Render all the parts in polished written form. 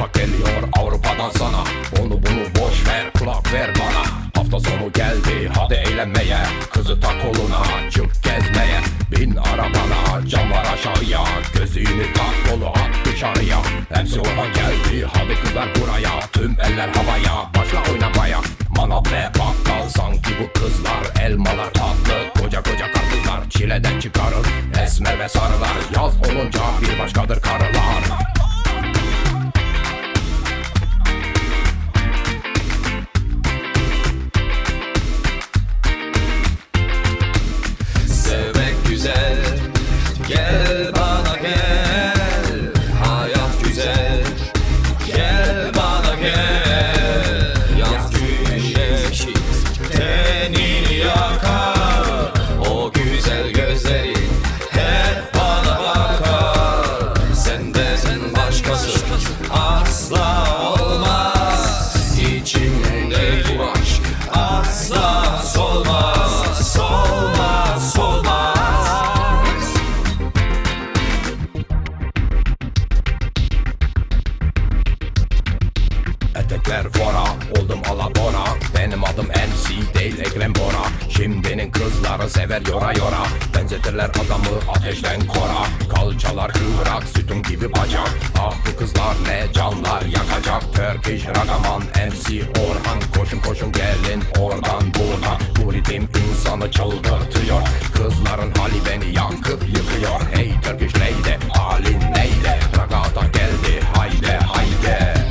Kapak geliyor Avrupa'dan sana. Onu bunu boş ver, kulak ver bana. Hafta sonu geldi, hadi eğlenmeye. Kızı tak koluna, çık gezmeye. Bin arabana, camlar aşağıya. Gözünü tak, kolu at dışarıya. MC Orhan geldi, hadi kızlar buraya. Tüm eller havaya, başla oynamaya. Manav ve bakkal, sanki bu kızlar. Elmalar tatlı, koca koca karpuzlar. Çileden çıkarır, esmer ve sarılar. Yaz olunca bir başkadır karılar. Sevmek güzel, gel bana gel. Hayat güzel, gel bana gel. Yaz güneşi tenini yakar. O güzel gözleri hep bana bakar. Senden başkası asla olmaz. İçimdeki aşk asla solmaz, solmaz, solmaz. Etekler fora, oldum alabora. Benim adım MC değil Ekrem Bora. Şimdinin kızları sever yora yora. Benzetirler adamı ateşten kora. Kalçalar kıvrak, sütun gibi bacak. Ah bu kızlar ne canlar yakacak. Turkish Ragaman MC Orhan. Koşun koşun gelin oradan buradan. Bu ritim insanı çıldırtıyor. Kızların hali beni yakıp yıkıyor. Hey Turkish lady, halin neydi? Ragata geldi, haydi haydi.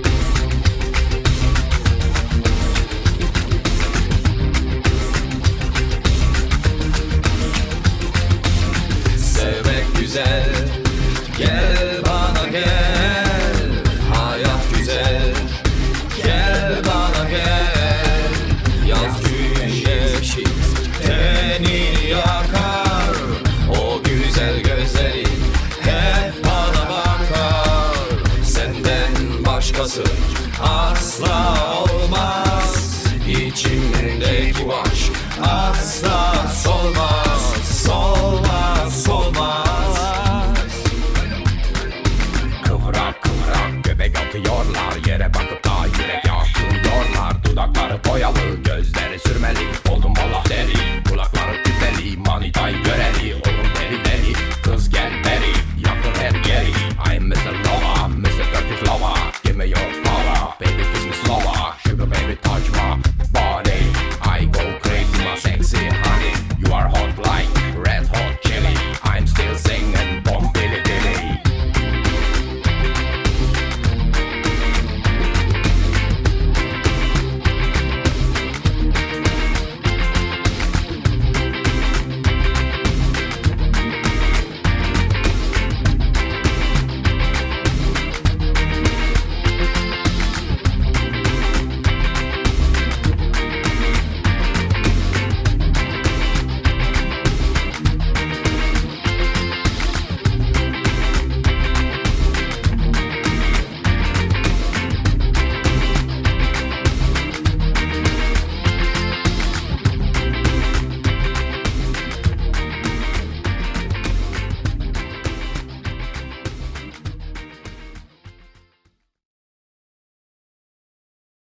Sevmek güzel, gel bana gel. Hayat güzel, gel bana gel. Yaz güneşi tenini yakar. O güzel gözleri hep bana bakar. Senden başkası asla olmaz. İçimdeki aşk asla solmaz, solmaz, solmaz. Kıvrak kıvrak göbek atıyorlar. Yere bakıp da yürek yakıyorlar. Dudakları boyalı,